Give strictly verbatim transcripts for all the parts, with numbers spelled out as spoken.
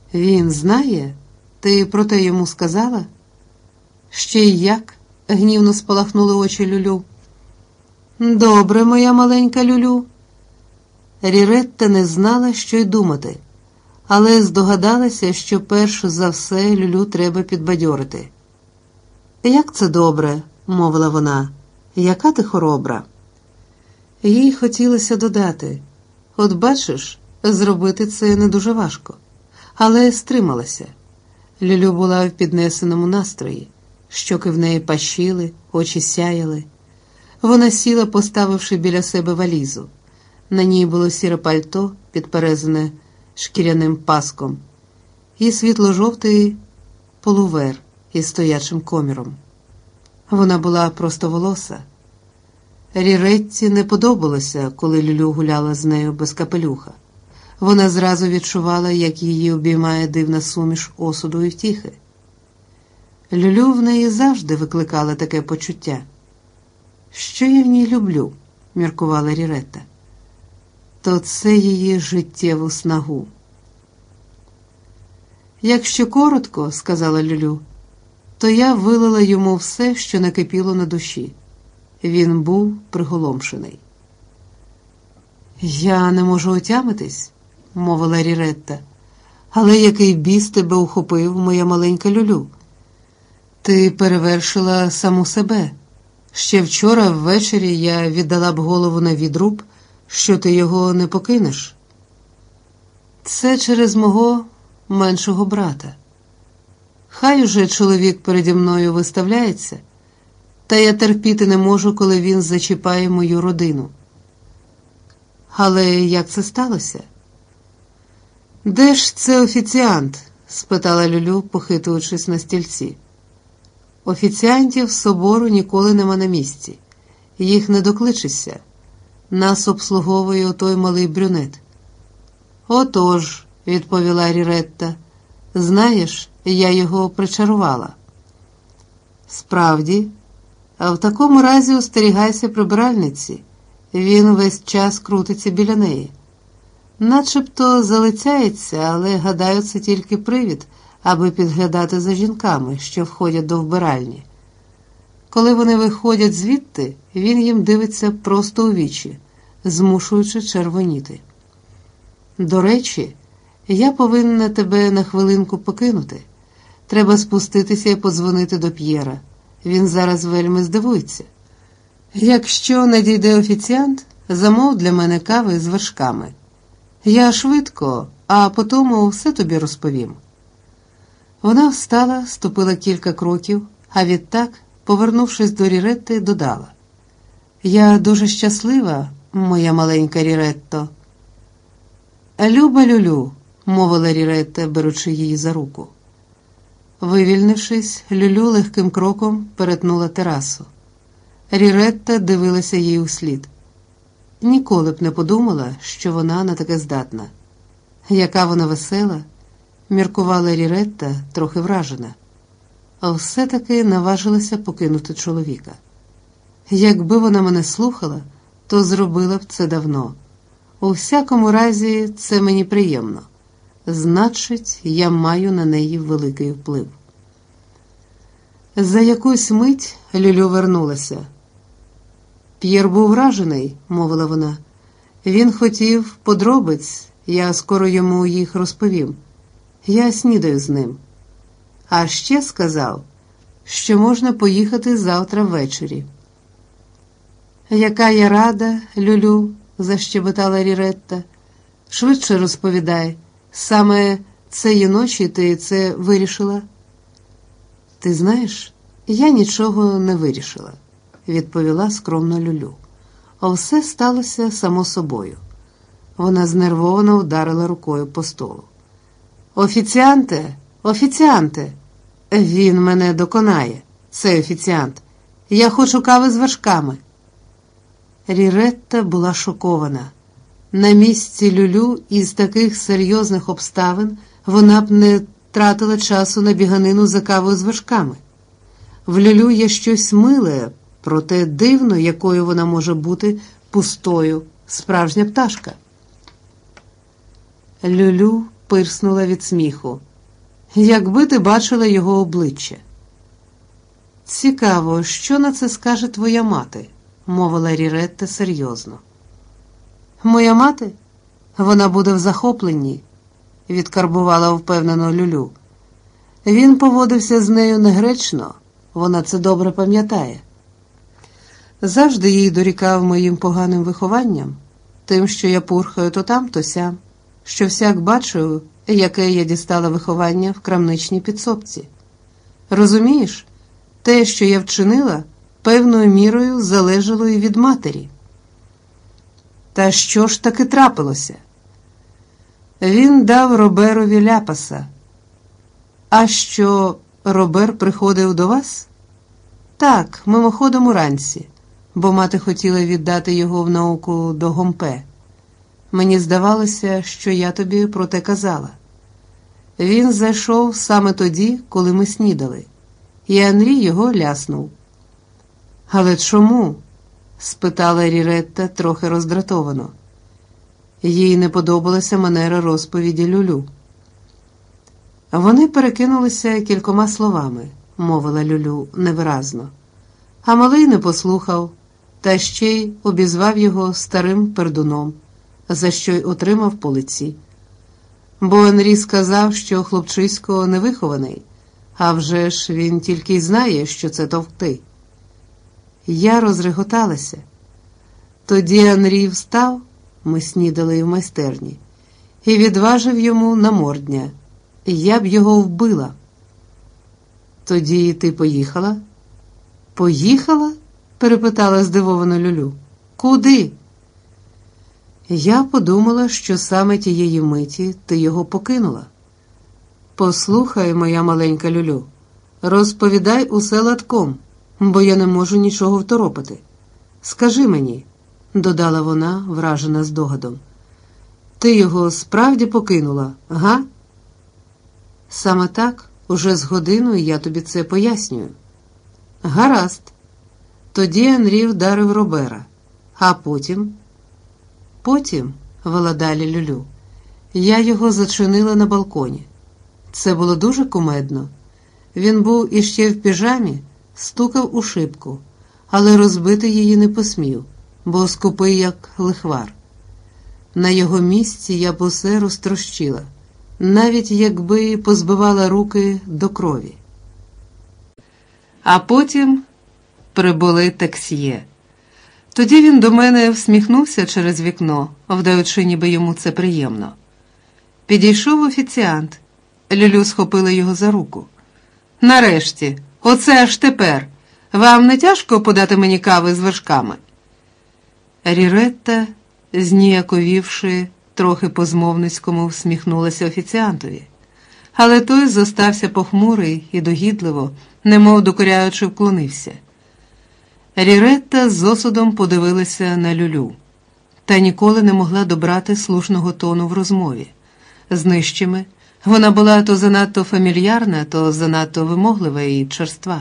Він знає? Ти про те йому сказала? Ще й як? Гнівно спалахнули очі Люлю. Добре, моя маленька Люлю. Ріретта не знала, що й думати, але здогадалася, що перш за все Люлю треба підбадьорити. Як це добре, мовила вона, яка ти хоробра. Їй хотілося додати, от бачиш, зробити це не дуже важко, але стрималася. Люлю була в піднесеному настрої, щоки в неї пащили, очі сяяли. Вона сіла, поставивши біля себе валізу. На ній було сіре пальто, підперезане шкіряним паском, і світло-жовтий полувер із стоячим коміром. Вона була простоволоса. Ріретті не подобалося, коли Люлю гуляла з нею без капелюха. Вона зразу відчувала, як її обіймає дивна суміш осуду і втіхи. Люлю в неї завжди викликала таке почуття. «Що я в ній люблю?» – міркувала Ріретта. «То це її життєву снагу». «Якщо коротко, – сказала Люлю, – то я вилила йому все, що накипіло на душі. Він був приголомшений». «Я не можу отямитись», – мовила Ріретта. «Але який біс тебе ухопив, моя маленька Люлю? Ти перевершила саму себе. Ще вчора ввечері я віддала б голову на відруб, що ти його не покинеш. Це через мого меншого брата. Хай уже чоловік переді мною виставляється, та я терпіти не можу, коли він зачіпає мою родину». «Але як це сталося?» «Де ж це офіціант?» – спитала Люлю, похитуючись на стільці. «Офіціантів собору ніколи нема на місці. Їх не докличешся. Нас обслуговує отой малий брюнет». «Отож», – відповіла Ріретта, – «знаєш, я його причарувала». «Справді? А в такому разі остерігайся прибиральниці. Він весь час крутиться біля неї. Начебто залицяється, але, гадаю, це тільки привід, аби підглядати за жінками, що входять до вбиральні. Коли вони виходять звідти, він їм дивиться просто у вічі, змушуючи червоніти. До речі, я повинна тебе на хвилинку покинути. Треба спуститися і подзвонити до П'єра. Він зараз вельми здивується. Якщо надійде офіціант, замов для мене кави з вершками. Я швидко, а потому все тобі розповім». Вона встала, ступила кілька кроків, а відтак, повернувшись до Ріретти, додала: «Я дуже щаслива, моя маленька Ріретто». «Люба Люлю», – мовила Ріретта, беручи її за руку. Вивільнившись, Люлю легким кроком перетнула терасу. Ріретта дивилася їй услід. Ніколи б не подумала, що вона на таке здатна. Яка вона весела, міркувала Ріретта, трохи вражена. А все-таки наважилася покинути чоловіка. Якби вона мене слухала, то зробила б це давно. У всякому разі, це мені приємно. Значить, я маю на неї великий вплив. За якусь мить Люлю вернулася. «П'єр був вражений», – мовила вона. «Він хотів подробиць, я скоро йому їх розповім. Я снідаю з ним. А ще сказав, що можна поїхати завтра ввечері». «Яка я рада, Люлю», – защебетала Ріретта. «Швидше розповідай, саме цієї ночі ти це вирішила?» «Ти знаєш, я нічого не вирішила», – відповіла скромно Люлю. А все сталося само собою. Вона знервовано вдарила рукою по столу. «Офіціанте! Офіціанте! Він мене доконає, цей офіціант. Я хочу кави з вершками». Ріретта була шокована. На місці Люлю із таких серйозних обставин вона б не тратила часу на біганину за кавою з вершками. В Люлю є щось миле, проте дивно, якою вона може бути пустою, справжня пташка. Люлю пирснула від сміху. Якби ти бачила його обличчя. Цікаво, що на це скаже твоя мати, мовила Ріретта серйозно. Моя мати? Вона буде в захопленні, відкарбувала впевнено Люлю. Він поводився з нею негречно, вона це добре пам'ятає. Завжди їй дорікав моїм поганим вихованням, тим, що я пурхаю то там, то сям, що всяк бачив, яке я дістала виховання в крамничній підсобці. Розумієш, те, що я вчинила, певною мірою залежало і від матері. Та що ж таки трапилося? Він дав Роберові ляпаса. А що, Робер приходив до вас? Так, мимоходом уранці, бо мати хотіла віддати його в науку до Гомпе. Мені здавалося, що я тобі про те казала. Він зайшов саме тоді, коли ми снідали, і Анрі його ляснув. «Але чому?» – спитала Ріретта трохи роздратовано. Їй не подобалася манера розповіді Люлю. Вони перекинулися кількома словами, мовила Люлю невиразно. А малий не послухав, та ще й обізвав його старим пердуном, за що й отримав по лиці. Бо Анрі сказав, що хлопчисько невихований, а вже ж він тільки й знає, що це товкти. Я розреготалася. Тоді Анрі встав, ми снідали в майстерні, і відважив йому намордня. Я б його вбила. Тоді ти поїхала? Поїхала? Перепитала здивовано Люлю. Куди? Я подумала, що саме тієї миті ти його покинула. Послухай, моя маленька Люлю, розповідай усе ладком, бо я не можу нічого второпати. Скажи мені, додала вона, вражена здогадом, ти його справді покинула, га? Саме так, уже з годиною я тобі це пояснюю. Гаразд. Тоді Анрі вдарив Робера, а потім... Потім, вела далі Люлю, я його зачинила на балконі. Це було дуже кумедно. Він був іще в піжамі, стукав у шибку, але розбити її не посмів, бо скупий, як лихвар. На його місці я б усе розтрощила, навіть якби позбивала руки до крові. А потім прибули таксьє. Тоді він до мене всміхнувся через вікно, вдаючи, ніби йому це приємно. Підійшов офіціант. Люлю схопила його за руку. Нарешті, оце аж тепер. Вам не тяжко подати мені кави з вершками? Ріретта, зніяковівши, трохи по-змовницькому всміхнулася офіціантові. Але той зостався похмурий і догідливо, немов докоряючи, вклонився. Ріретта з осудом подивилася на Люлю, та ніколи не могла добрати слушного тону в розмові. З нижчими вона була то занадто фамільярна, то занадто вимоглива і черства.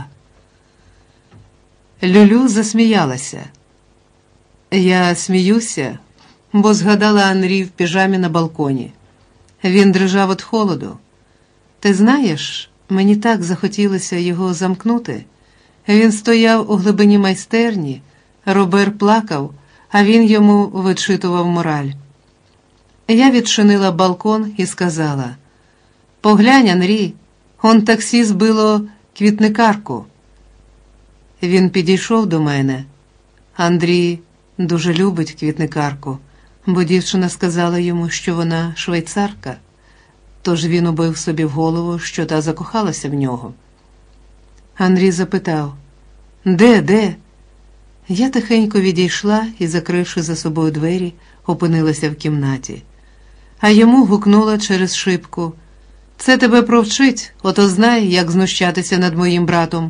Люлю засміялася. Я сміюся, бо згадала Анрі в піжамі на балконі. Він дрижав від холоду. Ти знаєш, мені так захотілося його замкнути. Він стояв у глибині майстерні, Робер плакав, а він йому вичитував мораль. Я відчинила балкон і сказала: «Поглянь, Анрі, он таксі збило квітникарку». Він підійшов до мене. Андрій дуже любить квітникарку, бо дівчина сказала йому, що вона швейцарка, тож він убив собі в голову, що та закохалася в нього. Андрій запитав: «Де, де?» Я тихенько відійшла і, закривши за собою двері, опинилася в кімнаті. А йому гукнула через шибку: «Це тебе провчить, ото знай, як знущатися над моїм братом».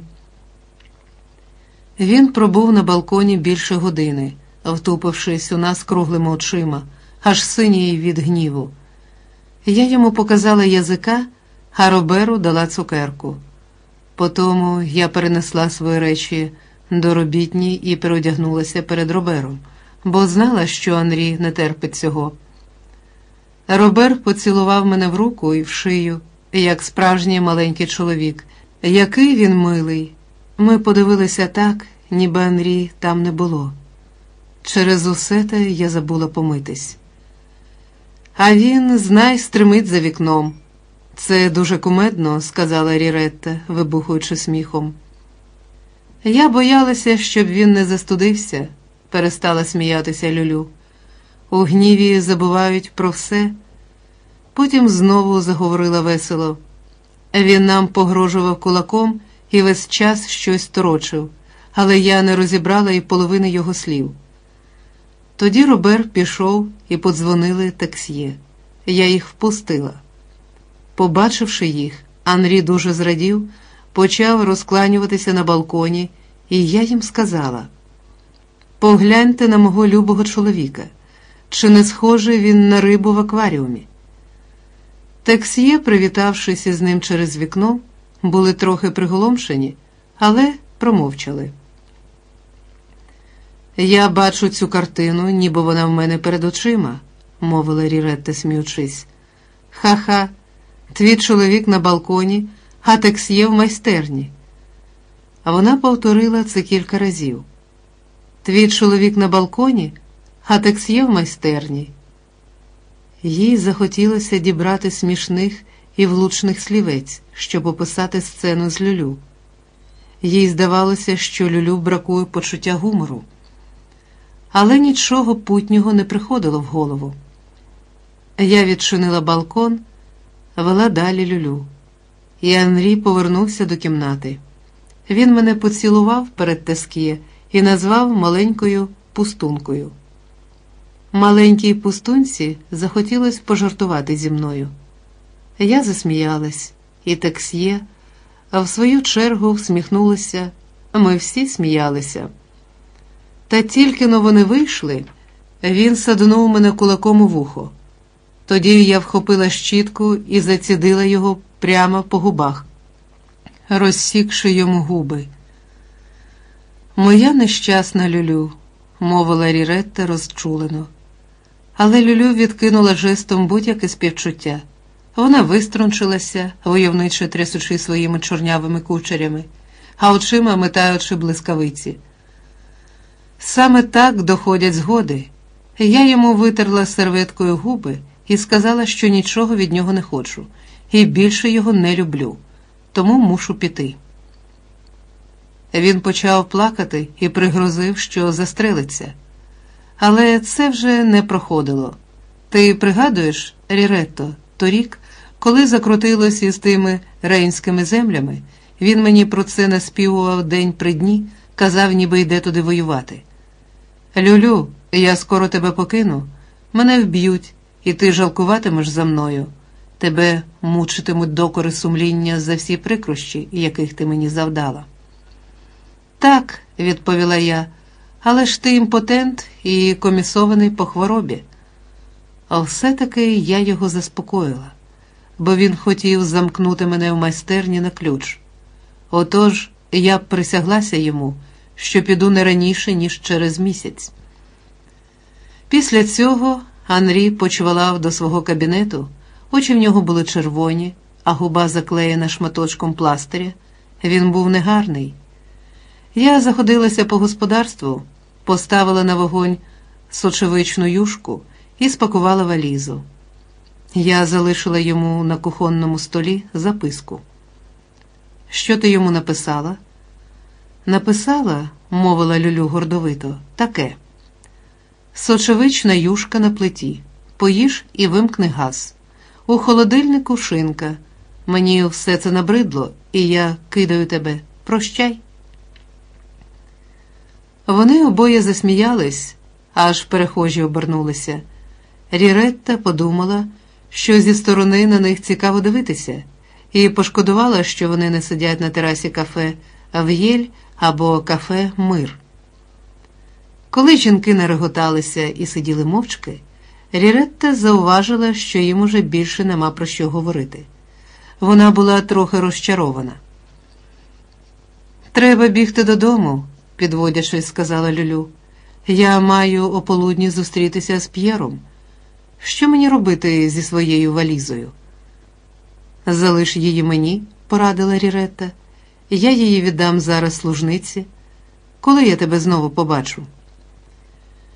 Він пробув на балконі більше години, втупившись у нас круглими очима, аж синій від гніву. Я йому показала язика, а Роберу дала цукерку. Потому я перенесла свої речі до робітні і переодягнулася перед Робером, бо знала, що Анрі не терпить цього. Робер поцілував мене в руку і в шию, як справжній маленький чоловік. Який він милий. Ми подивилися так, ніби Анрі там не було. Через усе те я забула помитись. А він, знай, стримить за вікном. Це дуже кумедно, сказала Ріретта, вибухуючи сміхом. Я боялася, щоб він не застудився, перестала сміятися Люлю. У гніві забувають про все. Потім знову заговорила весело. Він нам погрожував кулаком і весь час щось торочив, але я не розібрала і половини його слів. Тоді Робер пішов і подзвонили таксьє. Я їх впустила. Побачивши їх, Анрі дуже зрадів, почав розкланюватися на балконі, і я їм сказала: «Погляньте на мого любого чоловіка. Чи не схожий він на рибу в акваріумі?» Таксьє, привітавшись із ним через вікно, були трохи приголомшені, але промовчали. «Я бачу цю картину, ніби вона в мене перед очима», – мовила Ріретта, сміючись. «Ха-ха, твій чоловік на балконі, а таксьє в майстерні». А вона повторила це кілька разів. «Твій чоловік на балконі, а таксьє в майстерні». Їй захотілося дібрати смішних і влучних слівець, щоб описати сцену з Люлю. Їй здавалося, що Люлю бракує почуття гумору. Але нічого путнього не приходило в голову. Я відчинила балкон, вела далі Люлю. І Анрі повернувся до кімнати. Він мене поцілував перед Тескє і назвав маленькою пустункою. Маленькій пустунці захотілося пожартувати зі мною. Я засміялась, і таксьє, а в свою чергу всміхнулася. Ми всі сміялися. Та тільки-но вони вийшли, він саднув мене кулаком у вухо. Тоді я вхопила щітку і зацідила його прямо по губах, розсікши йому губи. «Моя нещасна Люлю», – мовила Ріретта розчулено. Але Люлю відкинула жестом будь-яке співчуття. Вона виструнчилася, войовниче трясучи своїми чорнявими кучерями, а очима метаючи блискавиці. Саме так доходять згоди. Я йому витерла серветкою губи і сказала, що нічого від нього не хочу, і більше його не люблю, тому мушу піти. Він почав плакати і пригрозив, що застрелиться. Але це вже не проходило. Ти пригадуєш, Ріретто, торік, коли закрутилось із тими рейнськими землями, він мені про це наспівував день при дні, казав, ніби йде туди воювати. «Люлю, я скоро тебе покину, мене вб'ють, і ти жалкуватимеш за мною. Тебе мучитимуть докори сумління за всі прикрощі, яких ти мені завдала». «Так», – відповіла я, – «але ж ти імпотент і комісований по хворобі». А все-таки я його заспокоїла, бо він хотів замкнути мене в майстерні на ключ. Отож, я б присяглася йому, що піду не раніше, ніж через місяць. Після цього Анрі почвалав до свого кабінету, очі в нього були червоні, а губа заклеєна шматочком пластиря. Він був негарний. Я заходилася по господарству, поставила на вогонь сочевичну юшку і спакувала валізу. Я залишила йому на кухонному столі записку. «Що ти йому написала?» «Написала, – мовила Люлю гордовито, – таке. Сочевична юшка на плиті. Поїж і вимкни газ. У холодильнику шинка. Мені все це набридло, і я кидаю тебе. Прощай». Вони обоє засміялись, аж перехожі обернулися. Ріретта подумала, що зі сторони на них цікаво дивитися, і пошкодувала, що вони не сидять на терасі кафе «В'єль» або кафе «Мир». Коли жінки нареготалися і сиділи мовчки, Ріретта зауважила, що їм уже більше нема про що говорити. Вона була трохи розчарована. «Треба бігти додому», – підводячись, сказала Люлю. «Я маю ополудні зустрітися з П'єром. Що мені робити зі своєю валізою? Залиш її мені, порадила Ріретта. Я її віддам зараз служниці. Коли я тебе знову побачу?